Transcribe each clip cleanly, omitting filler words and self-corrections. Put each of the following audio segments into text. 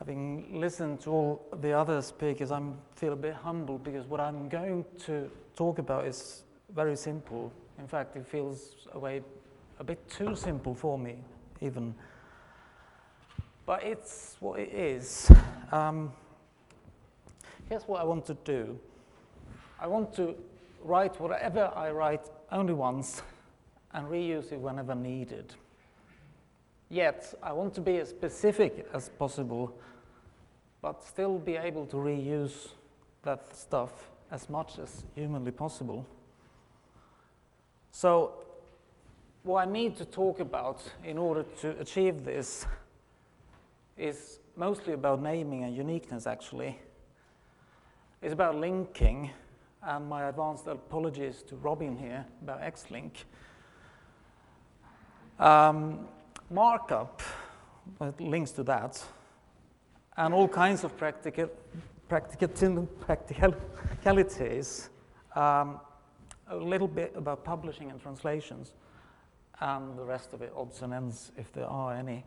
Having listened to all the other speakers, I feel a bit humbled because what I'm going to talk about is very simple. In fact, it feels a bit too simple for me, even. But it's what it is. Here's what I want to do. I want to write whatever I write only once and reuse it whenever needed. Yet, I want to be as specific as possible, but still be able to reuse that stuff as much as humanly possible. So, what I need to talk about in order to achieve this is mostly about naming and uniqueness, actually. It's about linking, and my advanced apologies to Robin here about Xlink. Markup, links to that, and all kinds of practicalities. A little bit about publishing and translations, and the rest of it, odds and ends, if there are any.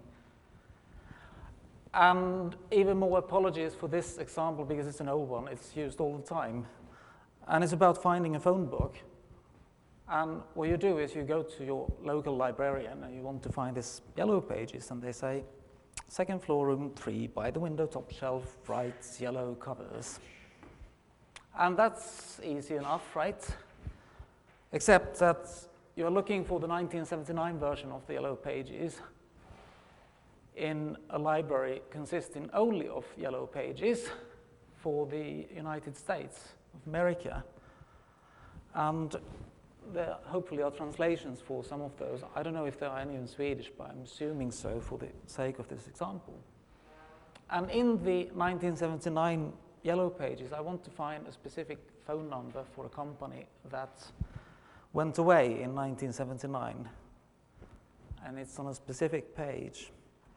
And even more apologies for this example because it's an old one. It's used all the time. And it's about finding a phone book. And what you do is you go to your local librarian and you want to find this Yellow Pages, and they say, second floor, room 3, by the window, top shelf, bright yellow covers. And that's easy enough, right? Except that you're looking for the 1979 version of the Yellow Pages in a library consisting only of Yellow Pages for the United States of America. And there hopefully are translations for some of those. I don't know if there are any in Swedish, but I'm assuming so for the sake of this example. And in the 1979 Yellow Pages, I want to find a specific phone number for a company that went away in 1979. And it's on a specific page.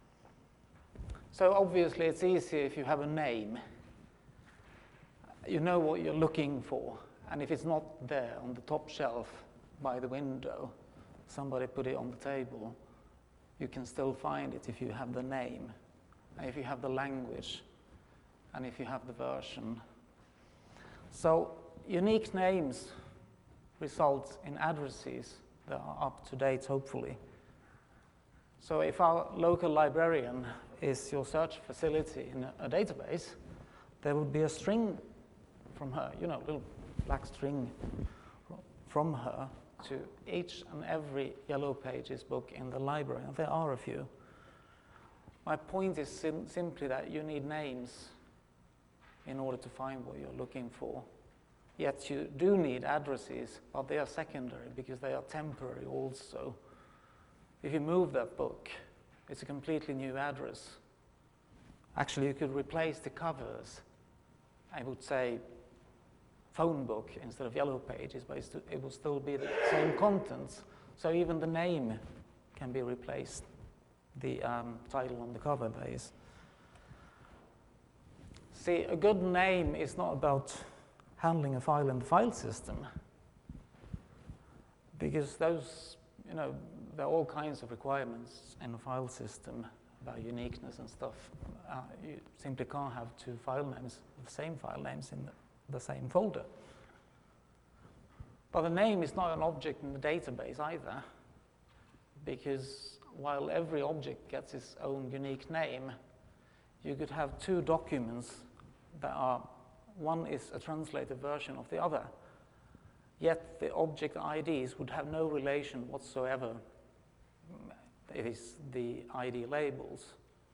So obviously it's easy if you have a name. You know what you're looking for. And if it's not there on the top shelf by the window, somebody put it on the table, you can still find it if you have the name, and if you have the language, and if you have the version. So unique names result in addresses that are up to date, hopefully. So if our local librarian is your search facility in a database, there would be a string from her, a little black string from her to each and every Yellow Pages book in the library, and there are a few. My point is simply that you need names in order to find what you're looking for. Yet you do need addresses, but they are secondary because they are temporary also. If you move that book, it's a completely new address. Actually, you could replace the covers. I would say phone book instead of Yellow Pages, but it will still be the same contents. So even the name can be replaced, the title on the cover, that is. See, a good name is not about handling a file in the file system, because those, there are all kinds of requirements in a file system about uniqueness and stuff. You simply can't have two file names, the same file names in the same folder. But the name is not an object in the database either, because while every object gets its own unique name, you could have two documents that are, one is a translated version of the other, yet the object IDs would have no relation whatsoever. It is the ID labels.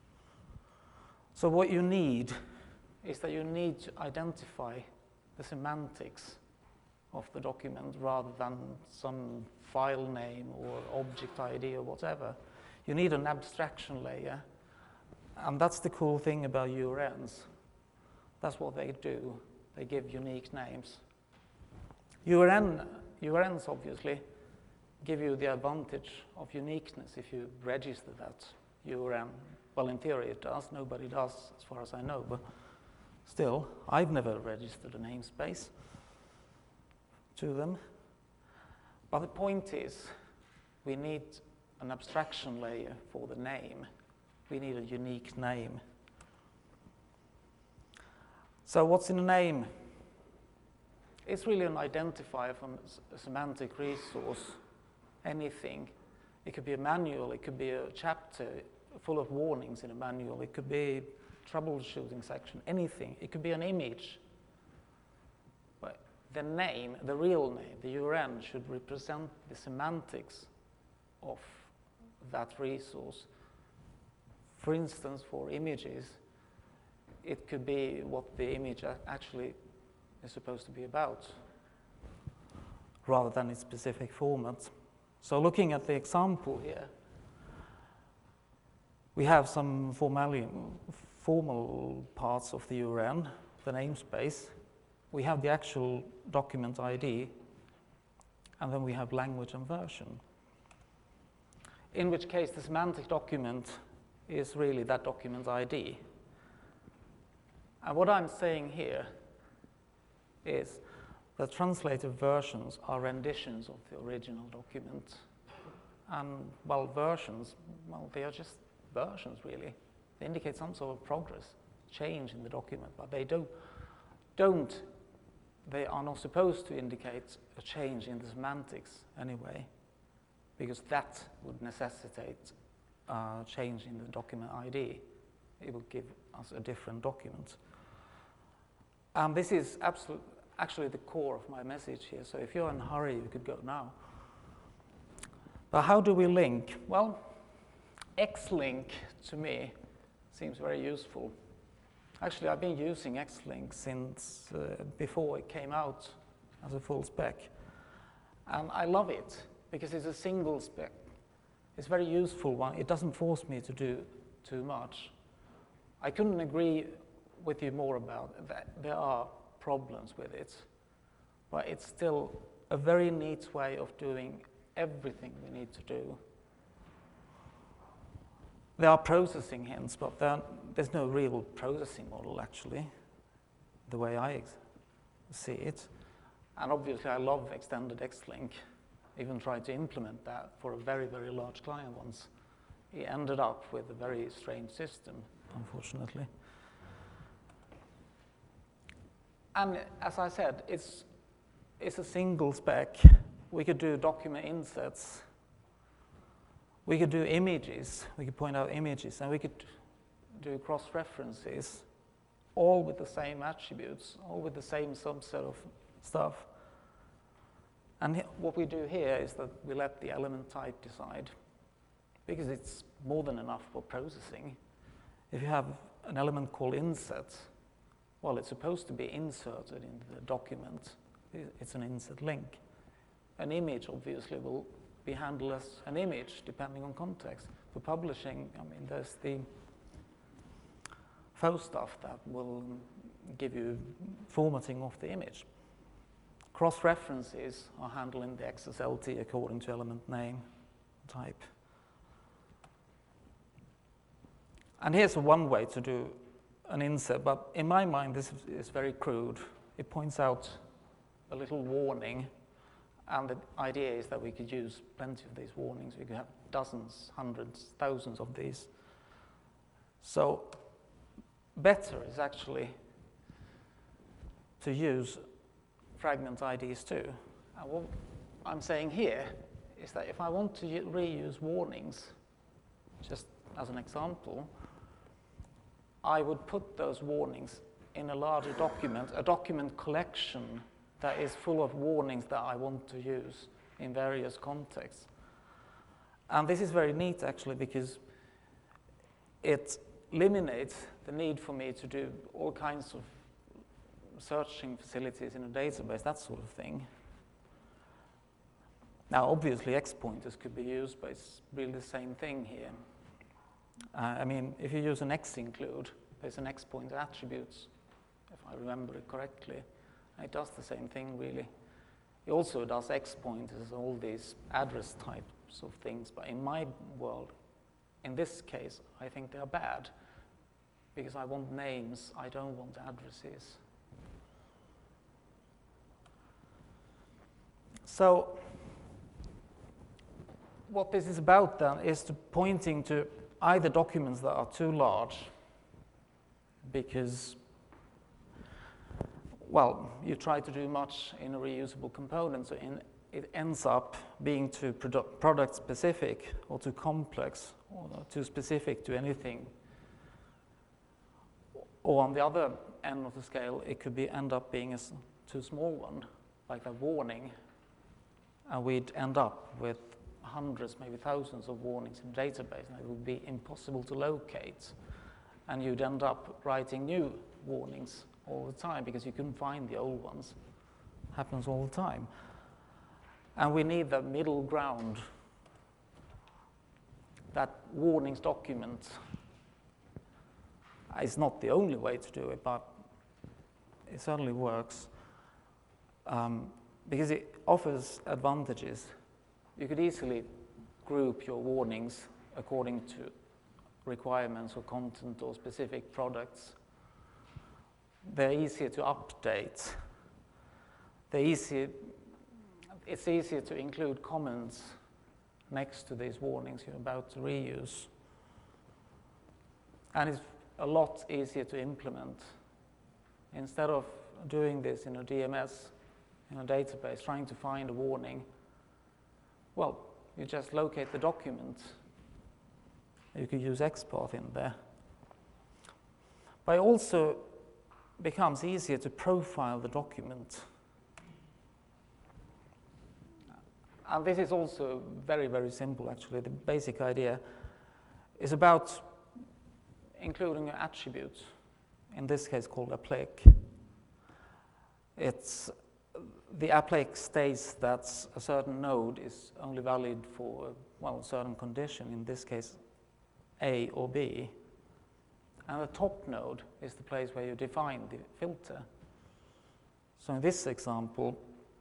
So what you need is that you need to identify the semantics of the document rather than some file name or object ID or whatever. You need an abstraction layer, and that's the cool thing about URNs. That's what they do. They give unique names. URNs obviously give you the advantage of uniqueness if you register that URN. Well, in theory it does. Nobody does, as far as I know, but still, I've never registered a namespace to them. But the point is, we need an abstraction layer for the name. We need a unique name. So what's in a name? It's really an identifier from a semantic resource, anything. It could be a manual, it could be a chapter full of warnings in a manual, it could be a troubleshooting section, anything. It could be an image. But the name, the real name, the URN, should represent the semantics of that resource. For instance, for images, it could be what the image actually is supposed to be about, rather than its specific format. So looking at the example here, we have some formal parts of the URN, the namespace. We have the actual document ID, and then we have language and version. In which case the semantic document is really that document ID. And what I'm saying here is that translated versions are renditions of the original document. And, well, versions, well, they are just versions, really. They indicate some sort of progress, change in the document, but they they are not supposed to indicate a change in the semantics anyway, because that would necessitate a change in the document ID. It would give us a different document. And this is actually the core of my message here, so if you're in a hurry, you could go now. But how do we link? Well, Xlink, to me, seems very useful. Actually, I've been using Xlink since before it came out as a full spec. And I love it, because it's a single spec. It's a very useful one. It doesn't force me to do too much. I couldn't agree with you more about that. There are problems with it, but it's still a very neat way of doing everything we need to do. There are processing hints, but there's no real processing model, actually, the way I see it. And obviously, I love extended Xlink. Even tried to implement that for a very, very large client once. He ended up with a very strange system, unfortunately. And as I said, it's a single spec. We could do document inserts. We could do images. We could point out images, and we could do cross-references, all with the same attributes, all with the same subset of stuff. And what we do here is that we let the element type decide, because it's more than enough for processing. If you have an element called insert, well, it's supposed to be inserted into the document. It's an insert link. An image, obviously, will be handled as an image, depending on context. For publishing, I mean, there's the faux stuff that will give you formatting of the image. Cross-references are handled in the XSLT according to element name type. And here's one way to do an insert, but in my mind, this is very crude. It points out a little warning, and the idea is that we could use plenty of these warnings. We could have dozens, hundreds, thousands of these. So better is actually to use fragment IDs too. And what I'm saying here is that if I want to reuse warnings, just as an example, I would put those warnings in a larger document, a document collection that is full of warnings that I want to use in various contexts. And this is very neat, actually, because it eliminates the need for me to do all kinds of searching facilities in a database, that sort of thing. Now, obviously, X pointers could be used, but it's really the same thing here. I mean, if you use an X include, there's an X pointer attributes, if I remember it correctly. It does the same thing, really. It also does X pointers, all these address types of things, but in my world, in this case, I think they're bad, because I want names, I don't want addresses. So what this is about then is pointing to either documents that are too large, because well, you try to do much in a reusable component, so it ends up being too product specific or too complex or too specific to anything. Or on the other end of the scale, it could end up being a too small one, like a warning, and we'd end up with hundreds, maybe thousands of warnings in the database, and it would be impossible to locate. And you'd end up writing new warnings all the time because you couldn't find the old ones. Happens all the time. And we need the middle ground. That warnings document is not the only way to do it, but it certainly works because it offers advantages. You could easily group your warnings according to requirements or content or specific products. They're easier to update. It's easier to include comments next to these warnings you're about to reuse. And it's a lot easier to implement. Instead of doing this in a DMS, in a database, trying to find a warning, well, you just locate the document. You could use XPath in there. But it also becomes easier to profile the document. And this is also very, very simple, actually. The basic idea is about including an attribute, in this case called applic. The applic states that a certain node is only valid for, well, a certain condition, in this case A or B. And the top node is the place where you define the filter. So in this example,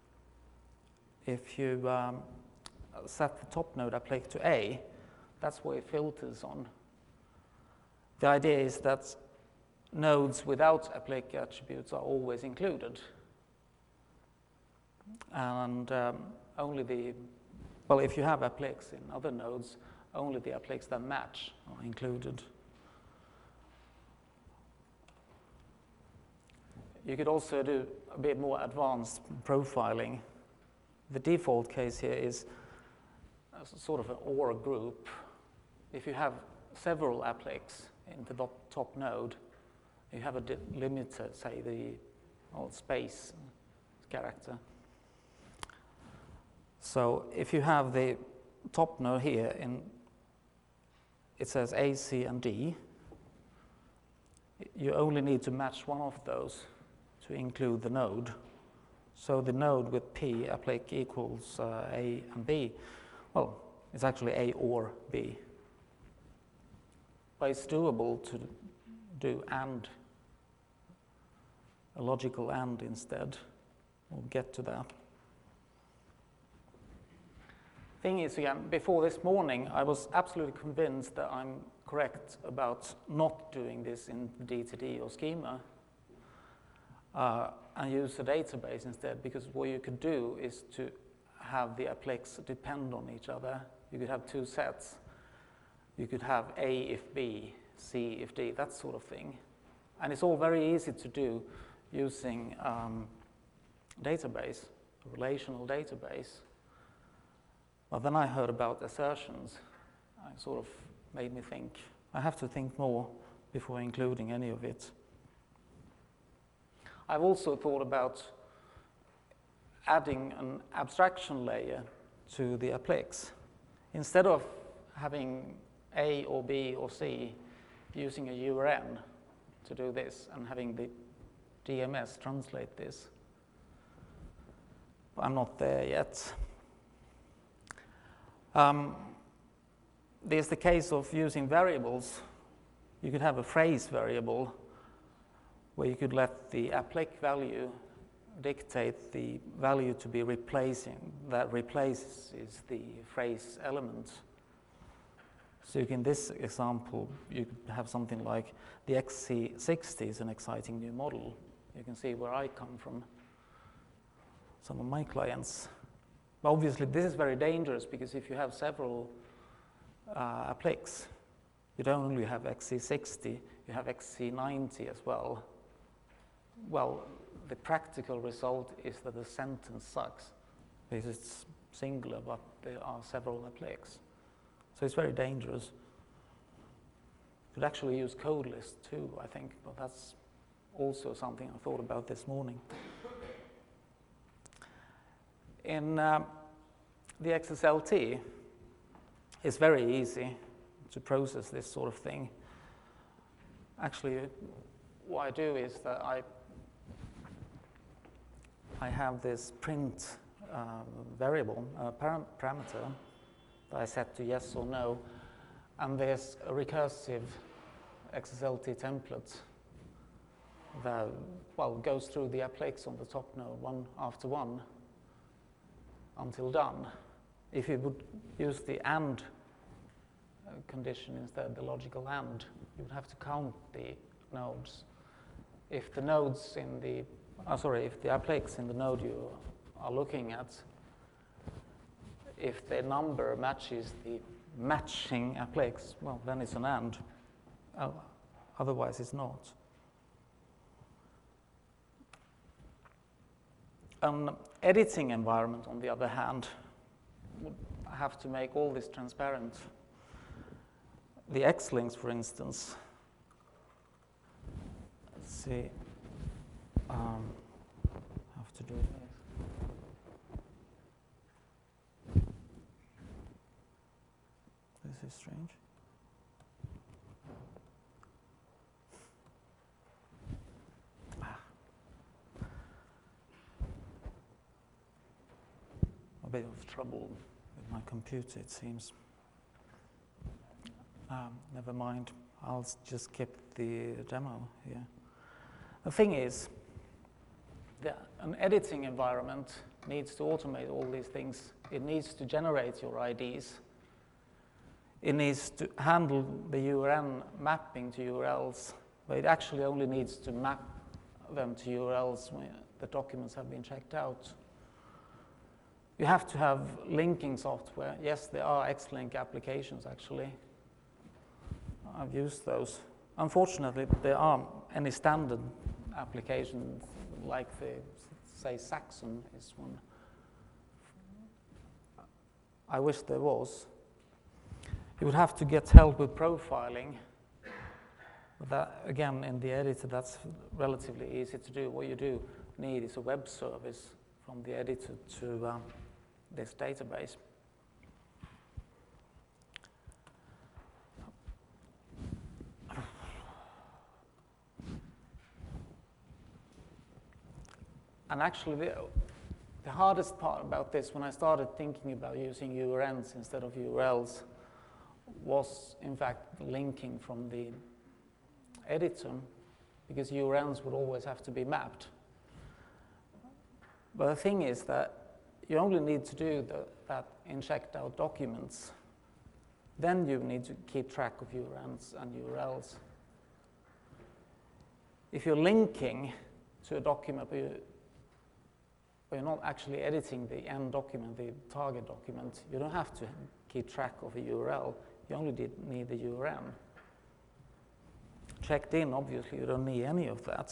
if you set the top node applic to A, that's where it filters on. The idea is that nodes without applic attributes are always included. And if you have applics in other nodes, only the applics that match are included. You could also do a bit more advanced profiling. The default case here is sort of an OR group. If you have several applics in the top node, you have a limiter, say the space character. So if you have the top node here, it says A, C, and D, you only need to match one of those to include the node. So the node with P applic equals A and B, well, it's actually A or B. But it's doable to do AND, a logical AND instead. We'll get to that. Thing is, again, before this morning, I was absolutely convinced that I'm correct about not doing this in DTD or schema and use a database instead, because what you could do is to have the applics depend on each other. You could have two sets. You could have A if B, C if D, that sort of thing. And it's all very easy to do using database, a relational database. But then I heard about assertions. It sort of made me think, I have to think more before including any of it. I've also thought about adding an abstraction layer to the applics. Instead of having A or B or C, using a URN to do this and having the DMS translate this. But I'm not there yet. There's the case of using variables. You could have a phrase variable where you could let the applic value dictate the value to be replacing, that replaces the phrase element. So in this example, you could have something like the XC60 is an exciting new model. You can see where I come from, some of my clients. But obviously, this is very dangerous because if you have several applics, you don't only have XC60, you have XC90 as well. Well, the practical result is that the sentence sucks because it's singular, but there are several appliques. So it's very dangerous. You could actually use code lists too, I think, but that's also something I thought about this morning. In the XSLT, it's very easy to process this sort of thing. Actually, what I do is that I have this print variable, parameter, that I set to yes or no, and there's a recursive XSLT template that, well, goes through the appliques on the top node one after one until done. If you would use the AND condition instead, the logical AND, you would have to count the nodes. If the nodes in the, if the appliques in the node you are looking at, if their number matches the matching appliques, well, then it's an AND. Otherwise, it's not. An editing environment, on the other hand, would have to make all this transparent. The X-links, for instance, let's see, I have to do this. This is strange. A bit of trouble with my computer, it seems. Never mind, I'll just skip the demo here. The thing is, an editing environment needs to automate all these things. It needs to generate your IDs. It needs to handle the URN mapping to URLs, but it actually only needs to map them to URLs when the documents have been checked out. You have to have linking software. Yes, there are X-Link applications, actually. I've used those. Unfortunately, there aren't any standard applications like the, say, Saxon is one. I wish there was. You would have to get help with profiling. But that, again, in the editor, that's relatively easy to do. What you do need is a web service from the editor to this database. And actually, the hardest part about this, when I started thinking about using URNs instead of URLs, was in fact linking from the editor, because URNs would always have to be mapped. But the thing is that you only need to do that in checked out documents. Then you need to keep track of URNs and URLs. If you're linking to a document, but you're not actually editing the end document, the target document, you don't have to keep track of a URL. You only need the URN. Checked in, obviously, you don't need any of that.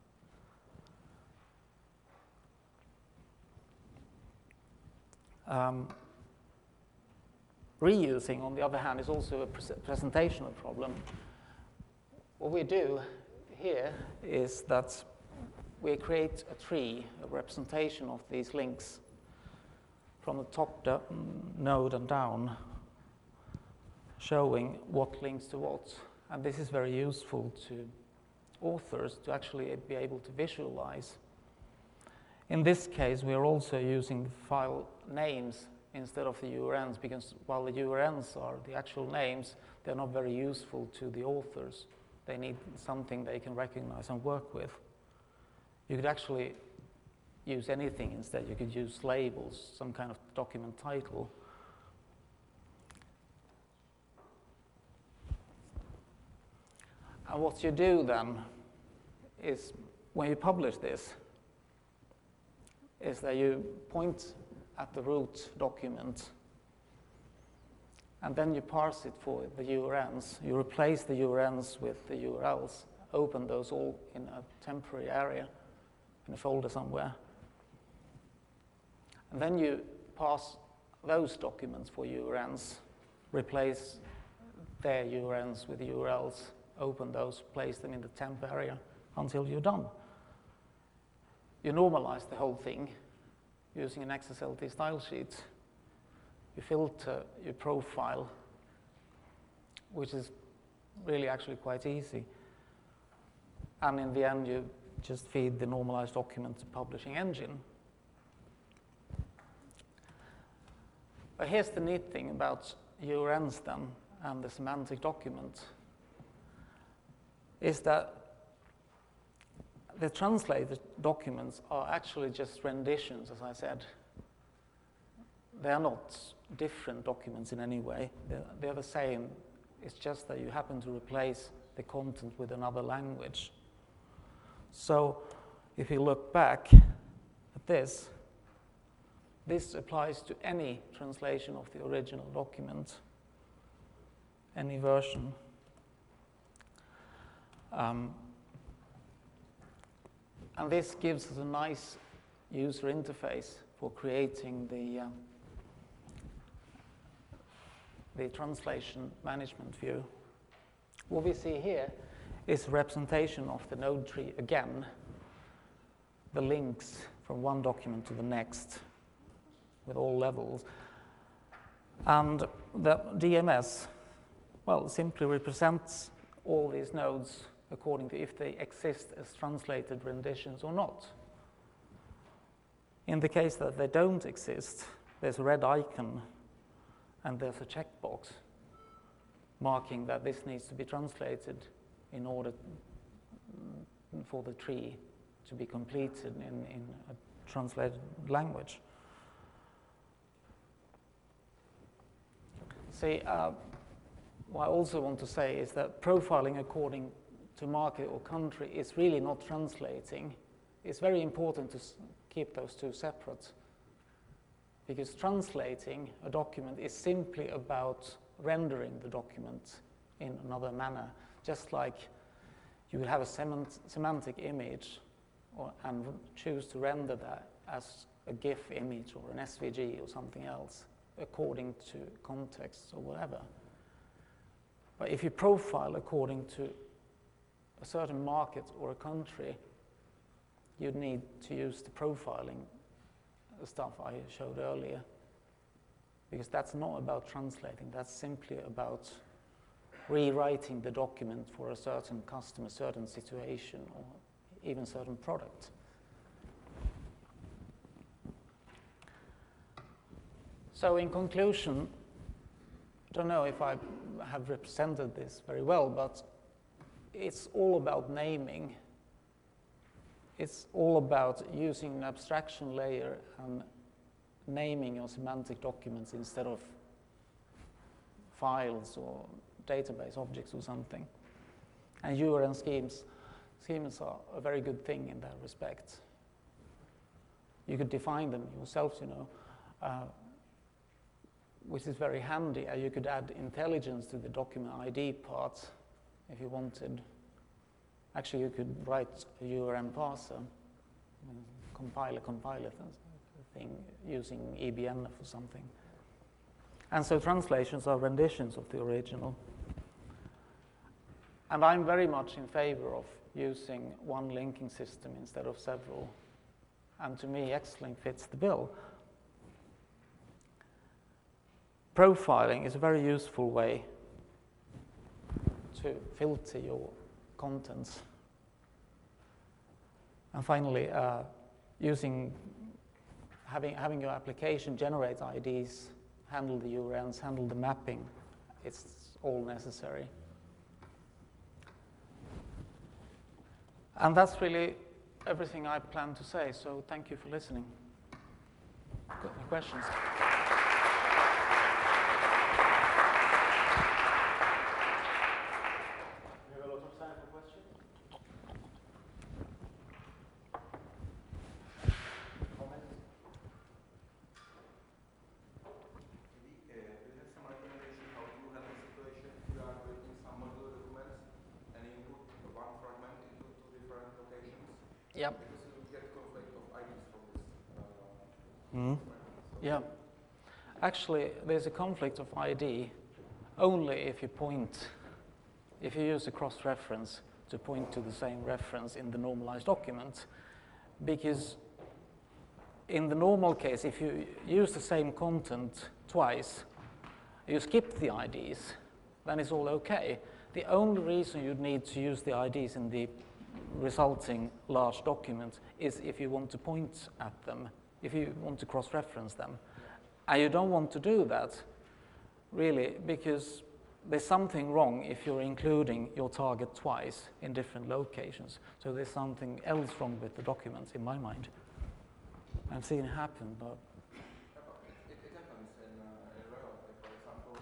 Reusing, on the other hand, is also a presentational problem. What we do here is that we create a tree, a representation of these links from the top node and down, showing what links to what. And this is very useful to authors to actually be able to visualize. In this case, we are also using file names instead of the URNs, because while the URNs are the actual names, they're not very useful to the authors. They need something they can recognize and work with. You could actually use anything instead. You could use labels, some kind of document title. And what you do then is, when you publish this, is that you point at the root document, and then you parse it for the URNs. You replace the URNs with the URLs, open those all in a temporary area, in a folder somewhere. And then you pass those documents for URNs, replace their URNs with URLs, open those, place them in the temp area until you're done. You normalize the whole thing using an XSLT style sheet. You filter your profile, which is really actually quite easy. And in the end, you just feed the normalized document to publishing engine. But here's the neat thing about URNs then and the semantic document, is that the translated documents are actually just renditions, as I said. They are not different documents in any way. They're the same. It's just that you happen to replace the content with another language. So if you look back at this applies to any translation of the original document, any version. And this gives us a nice user interface for creating the translation management view. What we see here is a representation of the node tree again, the links from one document to the next with all levels. And the DMS, well, simply represents all these nodes according to if they exist as translated renditions or not. In the case that they don't exist, there's a red icon and there's a checkbox marking that this needs to be translated in order for the tree to be completed in a translated language. See, what I also want to say is that profiling according to market or country is really not translating. It's very important to keep those two separate, because translating a document is simply about rendering the document in another manner, just like you would have a semantic image and choose to render that as a GIF image or an SVG or something else according to context or whatever. But if you profile according to a certain market or a country, you'd need to use the profiling stuff I showed earlier, because that's not about translating, that's simply about rewriting the document for a certain customer, certain situation, or even certain product. So in conclusion, I don't know if I have represented this very well, but it's all about naming. It's all about using an abstraction layer and naming your semantic documents instead of files or database objects or something. And URN schemes are a very good thing in that respect. You could define them yourselves, which is very handy. You could add intelligence to the document ID part if you wanted. Actually, you could write a URN parser, compile a thing using EBNF or something. And so translations are renditions of the original. And I'm very much in favor of using one linking system instead of several. And to me, Xlink fits the bill. Profiling is a very useful way to filter your contents. And finally, having your application generate IDs, handle the URNs, handle the mapping, it's all necessary. And that's really everything I plan to say, so thank you for listening. Got any questions? We have a lot of time for questions. Comments? Do you have some recommendation how to handle the situation if you are creating some modular documents and input one fragment into two different locations? Yep. Because you get Yeah. Actually, there's a conflict of ID only if you use a cross-reference to point to the same reference in the normalized document. Because in the normal case, if you use the same content twice, you skip the IDs, then it's all okay. The only reason you'd need to use the IDs in the resulting large document is if you want to point at them, if you want to cross-reference them. And you don't want to do that, really, because there's something wrong if you're including your target twice in different locations. So there's something else wrong with the documents, in my mind. I've seen it happen, but... It happens in real life, for example,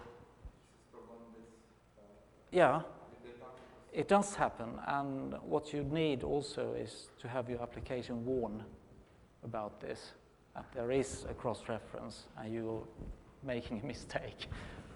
Yeah, it does happen, and what you need also is to have your application warn about this, that there is a cross-reference and you're making a mistake.